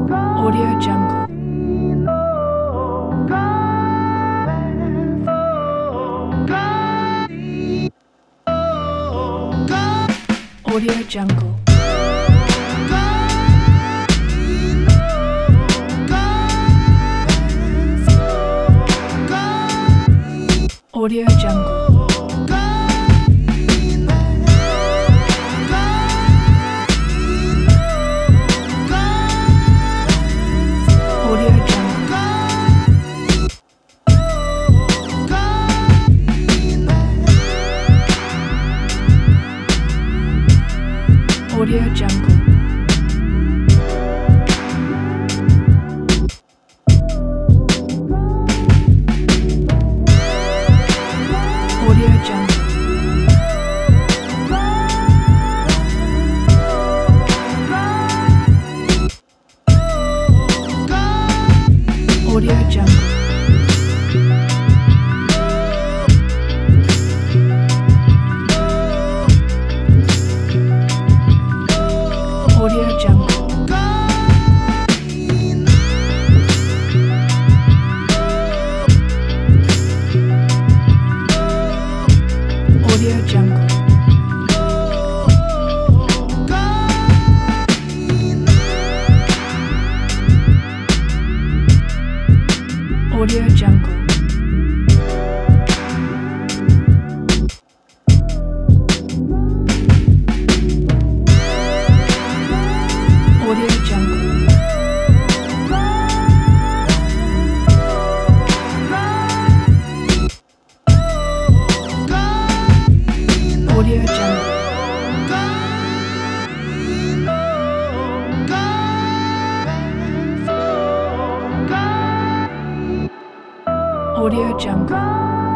Audio Jungle. Audio Jungle. Audio Jungle. Audio Jungle. Audio Jungle. Audio Jungle. Audio Jungle. Audio Jungle. Audio Jungle. Audio Jungle. Audio Jungle. Audio Jungle.